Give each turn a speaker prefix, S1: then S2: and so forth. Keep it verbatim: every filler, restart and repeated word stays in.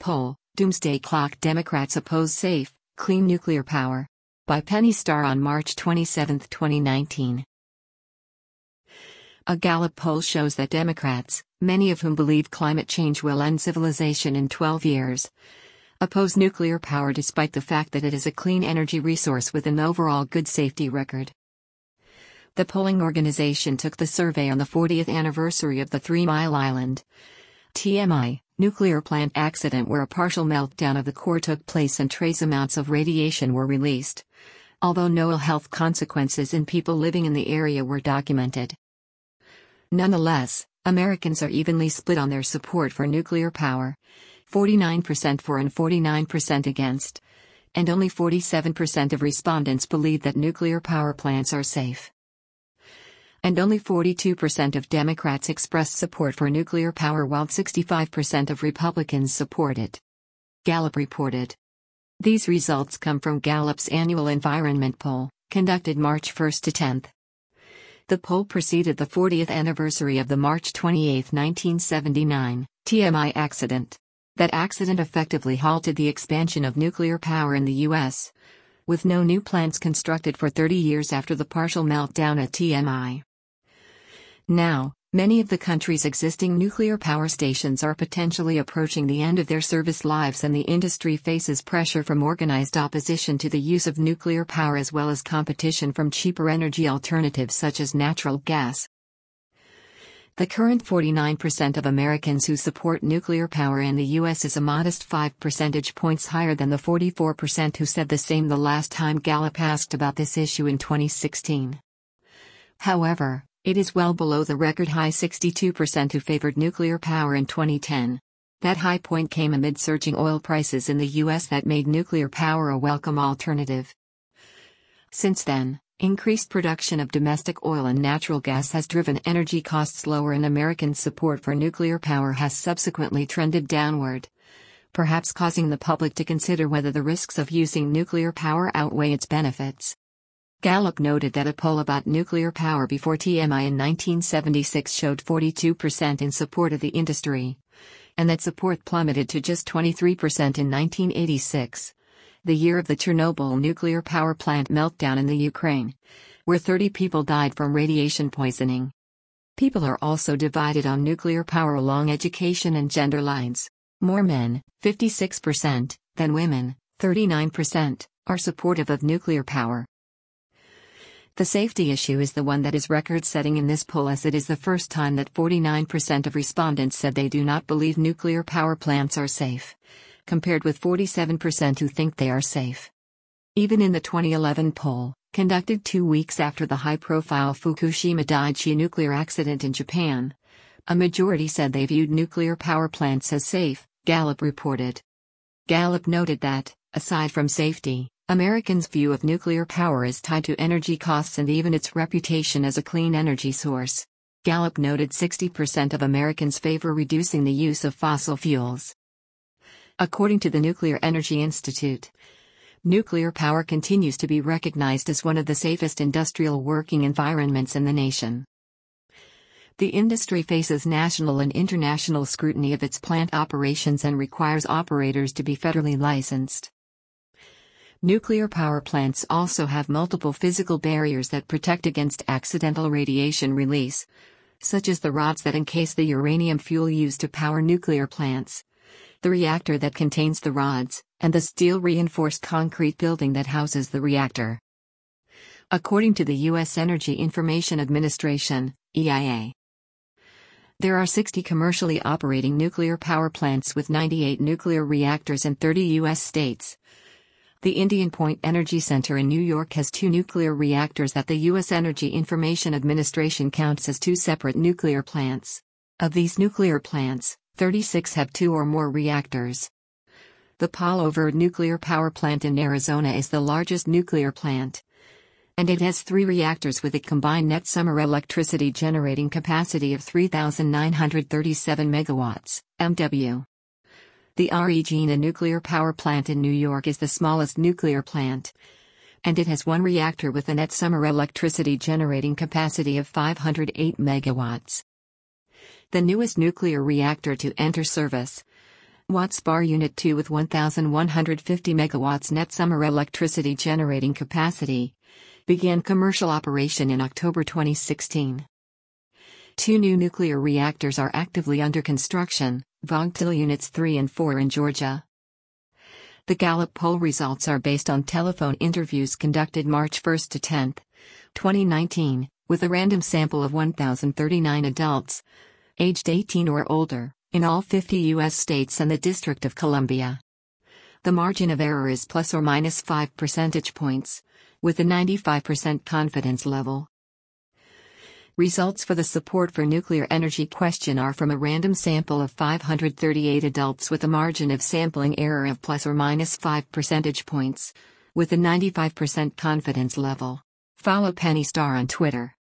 S1: Poll, Doomsday Clock. Democrats oppose safe, clean nuclear power. By Penny Starr on March twenty-seventh, twenty nineteen. A Gallup poll shows that Democrats, many of whom believe climate change will end civilization in twelve years, oppose nuclear power despite the fact that it is a clean energy resource with an overall good safety record. The polling organization took the survey on the fortieth anniversary of the Three Mile Island T M I nuclear plant accident, where a partial meltdown of the core took place and trace amounts of radiation were released, although no ill health consequences in people living in the area were documented. Nonetheless, Americans are evenly split on their support for nuclear power, forty-nine percent for and forty-nine percent against, and only forty-seven percent of respondents believe that nuclear power plants are safe. And only forty-two percent of Democrats expressed support for nuclear power, while sixty-five percent of Republicans support it. Gallup reported. These results come from Gallup's annual environment poll, conducted March first to tenth. The poll preceded the fortieth anniversary of the March twenty-eighth, nineteen seventy-nine, T M I accident. That accident effectively halted the expansion of nuclear power in the U S, with no new plants constructed for thirty years after the partial meltdown at T M I. Now, many of the country's existing nuclear power stations are potentially approaching the end of their service lives, and the industry faces pressure from organized opposition to the use of nuclear power, as well as competition from cheaper energy alternatives such as natural gas. The current forty-nine percent of Americans who support nuclear power in the U S is a modest five percentage points higher than the forty-four percent who said the same the last time Gallup asked about this issue in twenty sixteen. However, it is well below the record high sixty-two percent who favored nuclear power in twenty ten. That high point came amid surging oil prices in the U S that made nuclear power a welcome alternative. Since then, increased production of domestic oil and natural gas has driven energy costs lower, and American support for nuclear power has subsequently trended downward, perhaps causing the public to consider whether the risks of using nuclear power outweigh its benefits. Gallup noted that a poll about nuclear power before T M I in nineteen seventy-six showed forty-two percent in support of the industry, and that support plummeted to just twenty-three percent in nineteen eighty-six, the year of the Chernobyl nuclear power plant meltdown in the Ukraine, where thirty people died from radiation poisoning. People are also divided on nuclear power along education and gender lines. More men, fifty-six percent, than women, thirty-nine percent, are supportive of nuclear power. The safety issue is the one that is record-setting in this poll, as it is the first time that forty-nine percent of respondents said they do not believe nuclear power plants are safe, compared with forty-seven percent who think they are safe. Even in the twenty eleven poll, conducted two weeks after the high-profile Fukushima Daiichi nuclear accident in Japan, a majority said they viewed nuclear power plants as safe, Gallup reported. Gallup noted that, aside from safety, Americans' view of nuclear power is tied to energy costs and even its reputation as a clean energy source. Gallup noted sixty percent of Americans favor reducing the use of fossil fuels. According to the Nuclear Energy Institute, nuclear power continues to be recognized as one of the safest industrial working environments in the nation. The industry faces national and international scrutiny of its plant operations and requires operators to be federally licensed. Nuclear power plants also have multiple physical barriers that protect against accidental radiation release, such as the rods that encase the uranium fuel used to power nuclear plants, the reactor that contains the rods, and the steel-reinforced concrete building that houses the reactor. According to the U S Energy Information Administration, E I A, there are sixty commercially operating nuclear power plants with ninety-eight nuclear reactors in thirty U S states. The Indian Point Energy Center in New York has two nuclear reactors that the U S Energy Information Administration counts as two separate nuclear plants. Of these nuclear plants, thirty-six have two or more reactors. The Palo Verde nuclear power plant in Arizona is the largest nuclear plant, and it has three reactors with a combined net summer electricity generating capacity of three thousand nine hundred thirty-seven megawatts, M W. The Regina nuclear power plant in New York is the smallest nuclear plant, and it has one reactor with a net summer electricity generating capacity of five hundred eight megawatts. The newest nuclear reactor to enter service, Watts-Bar Unit two with one thousand one hundred fifty megawatts net summer electricity generating capacity began commercial operation in October twenty sixteen. Two new nuclear reactors are actively under construction, Vogtle Units three and four in Georgia. The Gallup poll results are based on telephone interviews conducted March first to tenth, twenty nineteen, with a random sample of one thousand thirty-nine adults, aged eighteen or older, in all fifty U S states and the District of Columbia. The margin of error is plus or minus five percentage points, with a ninety-five percent confidence level. Results for the support for nuclear energy question are from a random sample of five hundred thirty-eight adults with a margin of sampling error of plus or minus five percentage points, with a ninety-five percent confidence level. Follow Penny Star on Twitter.